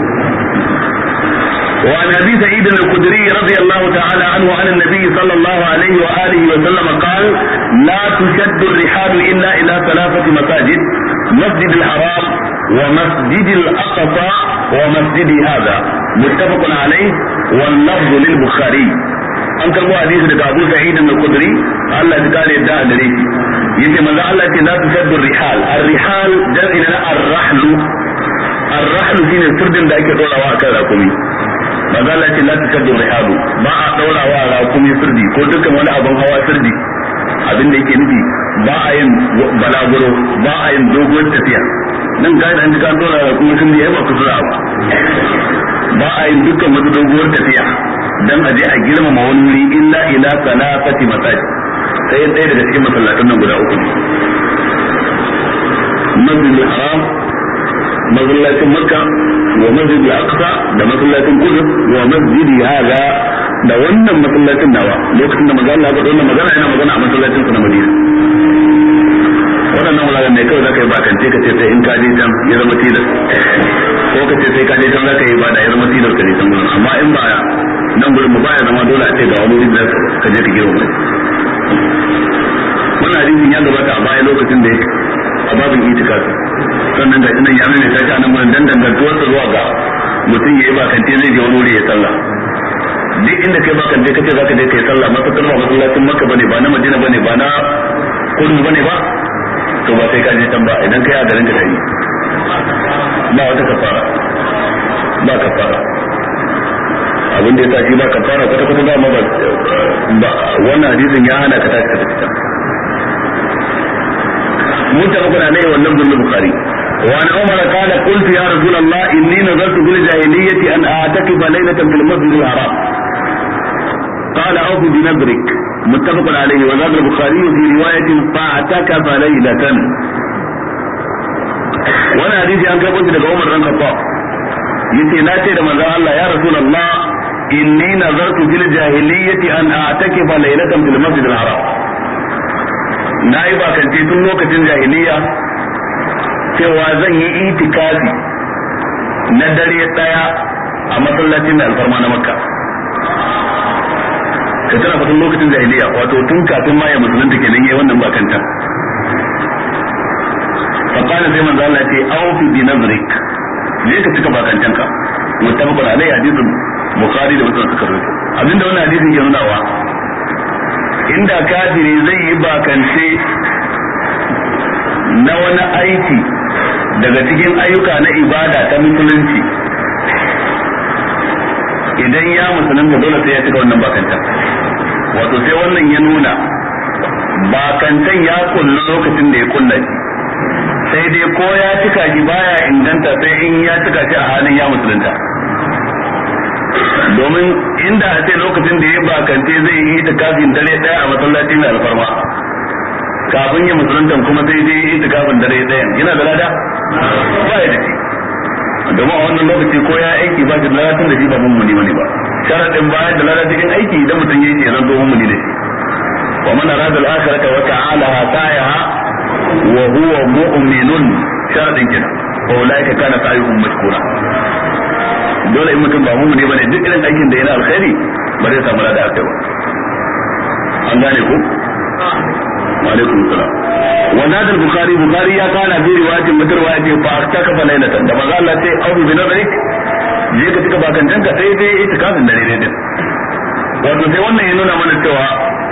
وعن ابي سعيد الخدري رضي الله تعالى عنه عن النبي صلى الله عليه واله وسلم قال لا تشد الرحال الا الى ثلاثه مساجد مسجد الحرام ومسجد الاقصى wa masjidi hadha muttafaqun alayhi wal lafzu lil bukhari. an karbo hadisi daga Abu Sa'id al-Khudri Allah ya kare da gare shi yace manzo Allah ce la tusaddu rihal ar-rihal jam'ina ar-rahlu ar-rahlu shine sirdin da ake dorawa akan rakumi manzo Allah ce la tusaddu rihalu ba a dorawa rakumi sirdi ko dukkan wani abun hawa sirdi abin da yake nufi ba a yin balaguro ba a yin doguwar tafiya nan ga an ga dora rakumi sirdi ai ba ku zura ba ba a yin dukkan wata doguwar tafiya dan a je a girmama wani wuri illa ila salafati masajid sai ɗaya daga cikin masallatan nan guda uku masjidil haram masallacin makka wa masjidil aqsa da masallacin qudus wa masjidi hada da wannan masallacin nawa lokacin da manzo Allah ya faɗa wannan magana yana magana a masallacin sa na Madina wannan wuraren ne kawai zaka yi bakance ka ce sai in ka je can ya zama tilas ko ka ce sai ka je can zaka yi ba da ya zama tilas ka je can gurin amma in ba nan gurin mu baya zama dole a ce ga wani wuri da ka je ka girma mai wannan hadisin ya gabata a baya lokacin da ya a babin itikafi sannan da nan ya mai tashi a nan gurin dan dangantuwar sa zuwa ga mutum ya yi bakance zai je wani wuri ya sallah duk inda kai bakance kace zaka je kai sallah masallacin ba masallacin Makka bane ba na Madina bane ba na Kudu bane ba to ba sai ka je can ba idan kai a garin ka tayi ba wata kafara ba kafara abin da ya tashi ba kafara kwata kwata ba ma ba wannan hadisin ya hana ka tashi ka tafi can متفق عليه واللفظ للبخاري. وعن عمر قال قلت يا رسول الله إني نظرت في الجاهلية أن أعتكف ليلة في المسجد الحرام. قال أوف بنذرك. متفق عليه وزاد البخاري في رواية فاعتكف ليلة. وانا حديثي أن كبرت لك عمر بن الخطاب يتي لا شيء من الله يا رسول الله إني نظرت في الجاهلية أن أعتكف ليلة في المسجد الحرام. na yi bakance tun lokacin jahiliya cewa zan yi itikafi na dare daya a masallacin da alfarma na makka ka tana fatan lokacin jahiliya wato tun kafin ma ya musulunta kenan yayi wannan bakanta fakana sai manzo Allah ce awfi bi nazrik je ka cika bakantan ka muttafaqun alai hadisin bukhari da muslim suka rawaito abinda wannan hadisin ke nunawa inda kafiri zai yi bakance na wani aiki daga cikin ayyuka na ibada ta musulunci idan ya musulunta dole sai ya cika wannan bakanta wato sai wannan ya nuna bakantan ya kullu lokacin da ya kulla shi sai dai ko ya cika shi baya inganta sai in ya cika shi a halin ya musulunta domin inda a ce lokacin da ya bakance zai yi itikafin dare daya a masallaci mai alfarma kafin ya musulunta kuma sai dai yi itikafin dare daya yana da lada ba ya da shi domin a wannan lokaci ko ya aiki ba shi da lada tun da shi ba mummuni bane ba sharadin bayan da lada cikin aiki idan mutum ya yi zan zo mummuni da shi wa man arada al-akhirata wa ta'alaha sa'yaha wa huwa mu'minun sharadin kina fa ulaika kana sa'yuhum mashkura dole in mutum ba mu ne bane duk irin aikin da yana alkhairi ba zai samu lada akai ba an gane ku wa alaikum salam wa nadal bukhari bukhari ya kana bi riwayatin mutar riwayati fa astakafa laylatan da manzo Allah sai abu bi nadrik je ka tuka bakan danka sai dai itikafin dare dai din wato sai wannan ya nuna mana cewa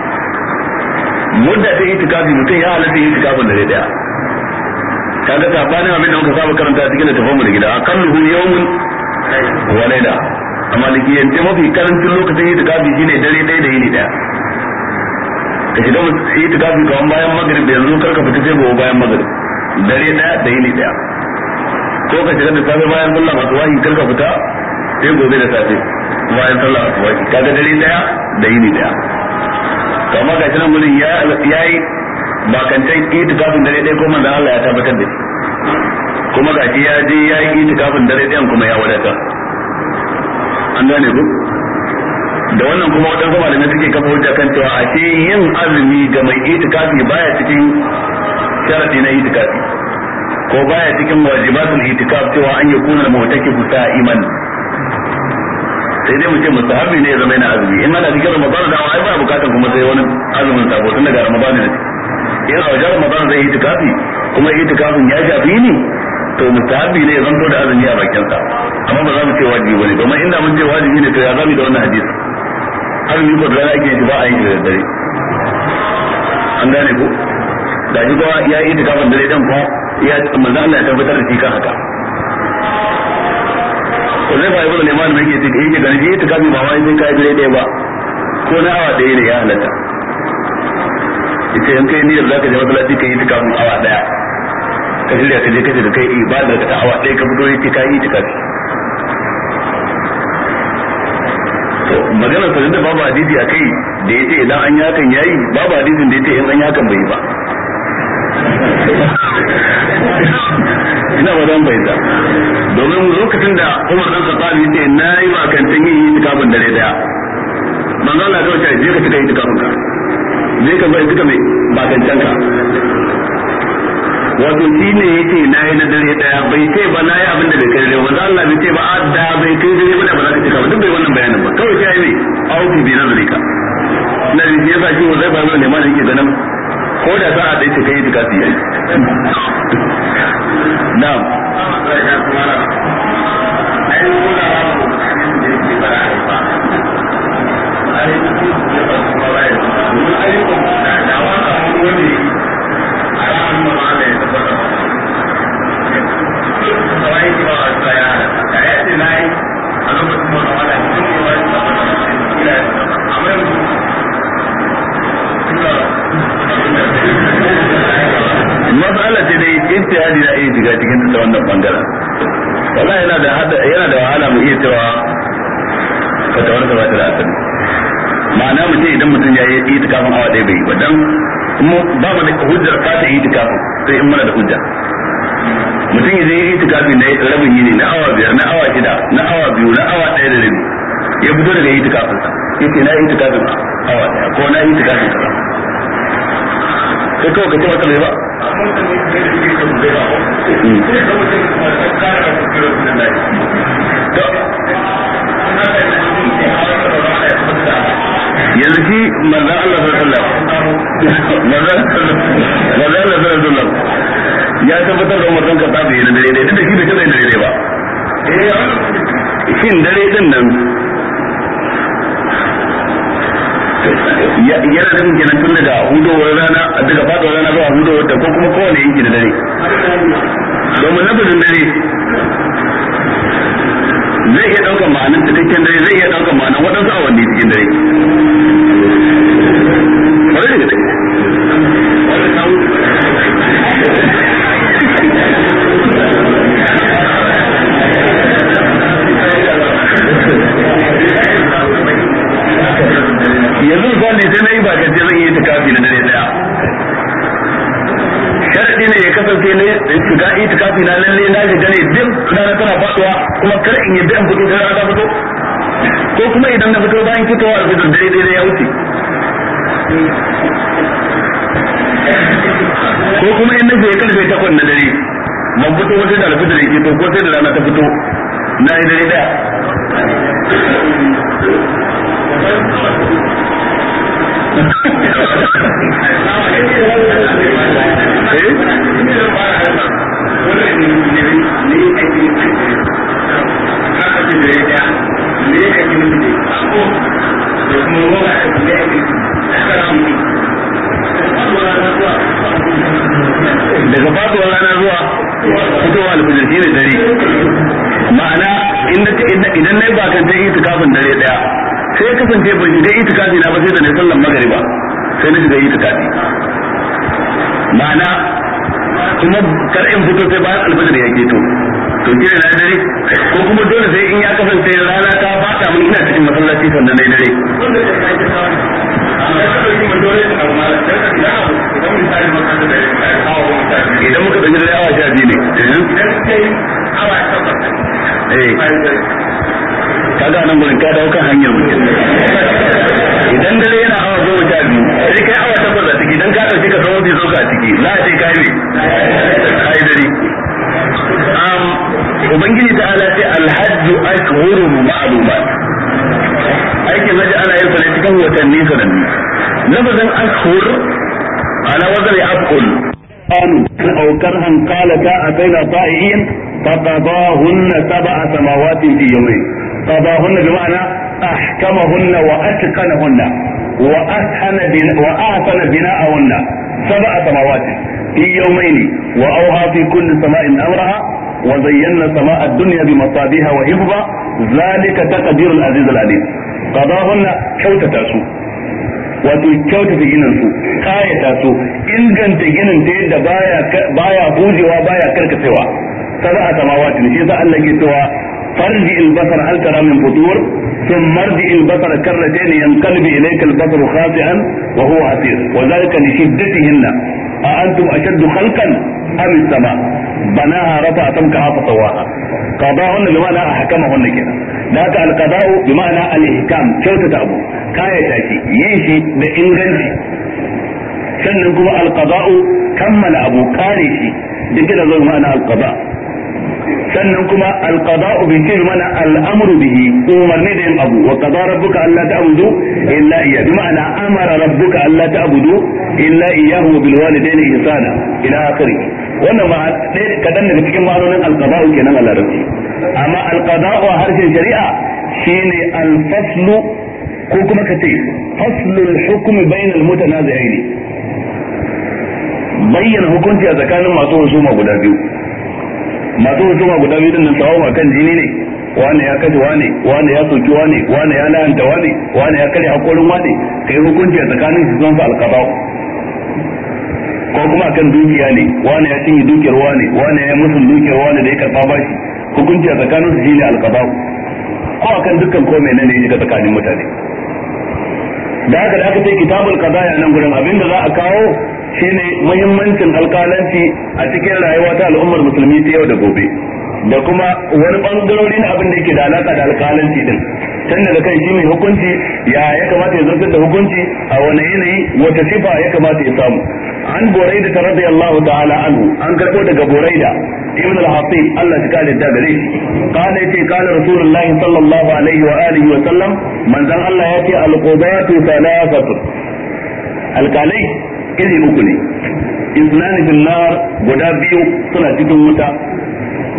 mudda ta itikafi mutum ya halatta itikafin dare daya kaga sabanin abin da muka saba karanta cikin littafin mu da gida akallu yawmun wa laila amma likiyance mafi karancin lokacin itikafi shine dare ɗaya da yini ɗaya ka shiga itikafi kawan bayan magrib da yanzu karka fita sai gobe bayan magrib dare ɗaya da yini ɗaya ko ka shiga da safe bayan sallah asubahi karka fita sai gobe da safe bayan sallah asubahi kaga dare ɗaya da yini ɗaya to amma ga nan gurin ya yayi bakantan itikafin dare ɗaya ko manzon Allah ya tabbatar da shi kuma ga ya je ya yi itikafin dare ɗayan kuma ya wadata an gane ku da wannan kuma wadansu malamai suke kafa hujja kan cewa a ce yin azumi ga mai itikafi baya cikin sharadi na itikafi ko baya cikin wajibatul itikaf cewa an yakuna al-mu'takifu sa'iman sai dai mu ce mustahabi ne ya zama yana azumi in ana cikin ramadan da ai ba bukatan kuma sai wani azumin sabo tun daga ramadan ne in a wajen ramadan zai itikafi kuma itikafin ya shafi ni to mustahabi ne ya zanto da azumi a bakin sa amma ba za mu ce wajibi bane domin inda mun ce wajibi ne to ya zamu da wannan hadisi har ni ko da ake shi ba a yi da dare an gane ko da shi kuma ya yi itikafin dare dan ko ya manzo Allah ya tabbatar da shi kan haka ko zai ba ibnu liman ne yake yake ganin shi itikafi ba wai sai kai dare daya ba ko na awa daya ne ya halatta ita in kai niyyar zaka je masallaci kai itikafin awa daya ka shirya ka je kace da kai ibada ka ta awa daya ka fito yake kai itikafi to magana sanin da babu hadisi a kai da yace idan an yi hakan yayi babu hadisin da yace in an yi hakan bai ba ina ba zan bayyana domin lokacin da Umar dan Khattab yace nayi ba kan tin yi itikafin dare daya manzo Allah ya ce je ka cika itikafin ka je ka bai duka mai ba kan canka wato shi ne yace nayi na dare daya bai ce ba nayi abin da bai kai dare manzo Allah bai ce ba adda bai kai dare ba ba za ka cika ba duk bai wannan bayanin ba kawai sai ne auki bi nazarika na ji yasa shi zai ba ne ma yake ganin ko da za a dai ce kai itikafi yayi na'am ai ko da ba ko ne ke bara ba ai ko da ba ko ba ai ai ko da da wa ka wani aram ma ne da ba kawai ki ba ta ya da ya ce nai a lokacin mu na wala kin ko ba ta ila amma masala ce dai ijtihadi na iya shiga cikin ta wannan bangaren wallahi yana da hada yana da wahala mu iya cewa fatawar ta ba ta da asali ma'ana mu ce idan mutum ya yi itikafin awa ɗaya bai yi ba dan mu ba mu da hujjar ka ta itikafin sai in muna da hujja mutum ya yi itikafi na rabin yini na awa biyar na awa shida na awa biyu na awa ɗaya da rabi ya fito daga itikafin sa yace na yi itikafin awa ɗaya ko na yi itikafin sa sai kawai ka ce masa bai ba yanzu shi manzan Allah sallallahu alaihi wasallam ya tabbatar da umarnin ka ta bayyana dare dai duk da shi bai taba yin dare ba shin dare din nan yana da kenan tun daga hudowar rana daga faduwar rana zuwa hudowar ta ko kuma kowane yanki da dare domin lafazin dare zai iya ɗaukar ma'anin cikakken dare zai iya ɗaukar ma'anin waɗansu awanni cikin dare bari da gaske yanzu misali sai na yi ba kace zan yi itikafi na dare daya sharadi ne ya kasance ne shiga itikafi na lalle na shiga ne duk rana tana faduwa kuma kar in yi dan fito sai rana ta fito ko kuma idan na fito bayan fitowa a fitar dare dare ya wuce ko kuma in na je karfe takwas na dare ban fito wata da alfitar yake to ko sai da rana ta fito na yi dare daya daga faduwar rana zuwa fitowa alfajir shi ne dare ma'ana idan na yi bakantar itikafin dare daya sai ya kasance ban shiga itikafi na ba sai da na sallan magariba sai na shiga itikafi ma'ana kuma kar in fito sai bayan alfajir ya keto to kire na dare ko kuma dole sai in ya kasance rana ta fada mun ina cikin masallaci sannan na dare idan muka ɗauki dare awa sha biyu ne kaga nan gurin ka dawo kan hanyar mutum idan dare yana awa goma sha biyu sai kai awa takwas a ciki idan ka ɗauki ka san wani zoka a ciki za a ce kai ne kai dare ubangiji ta ala ce alhajju ashhurun ma'lumat aikin haji ana yin sa ne cikin watanni sanannu lafazin ashhur ala wazn af'ul an aw karhan qala ta ataina ta'iin فقضاهن سبع سماوات في يومين قضاهن بمعنى أحكمهن وأتقنهن وأحسن وأحسن بناءهن سبع سماوات في يومين وأوحى في كل سماء أمرها وزينا سماء الدنيا بمصابيح وحفظا ذلك تقدير العزيز العليم قضاهن كوتة سوء wato kyautata ginin su kayata su inganta ginin ta yadda baya baya hujewa baya karkacewa sab'a samawatin shi yasa Allah ke cewa farji al-basar hal tara min futur ثم ارجع البصر كرتين ينقلب اليك البصر خاسئا وهو حسير وذلك لشدتهن أأنتم أشد خلقا أم السماء بناها رفع سمكها فسواها قضاهن بمعنى أحكمهن كده ذاك القضاء بمعنى الإحكام كوتة أبو كاية تاشي يشي بإنغنشي sannan kuma alqada'u kammala abu kare shi duk da zai ma'ana alqada sannan kuma alqada'u bi ce mana al'amru bihi umarni da yin abu wa qada rabbuka alla ta'budu illa iyyahu bi ma'ana amara rabbuka alla ta'budu illa iyyahu bil walidayni ihsana ila akhirih wannan ma dai kadan daga cikin ma'anonin alqada'u kenan a larabci amma alqada'u a harshen shari'a shine al-faslu ko kuma kace faslul hukmi bainal mutanazi'aini bayyana hukunci a tsakanin masu husuma guda biyu masu husuma guda biyu din nan sawa kan jini ne wani ya kashe wani wani ya soki wani wani ya la'anta wani wani ya kare hakorin wani kai hukunci a tsakanin su zan fa alqada ko kuma kan dukiya ne wani ya cinye dukiyar wani wani ya musu dukiyar wani da ya karba bashi hukunci a tsakanin su shine alqada ko akan dukkan ko menene ne ga tsakanin mutane da haka da aka ce kitabul qadaya nan gurin abinda za a kawo shine muhimmancin alƙalanci a cikin rayuwa ta al'ummar musulmi ta yau da gobe da kuma wani bangarori na abin da yake da alaka da alƙalanci din tun daga kai shi mai hukunci ya ya kamata ya zartar da hukunci a wani yanayi wata sifa ya kamata ya samu an buraida ta radiyallahu ta'ala anhu an karɓo daga buraida ibn al-hasib Allah ya kare da gare shi kana yace kana rasulullahi sallallahu alaihi wa alihi wa sallam manzon Allah yace al-qudatu thalathatu alkalai iri uku ne isnani fil nar guda biyu suna cikin wuta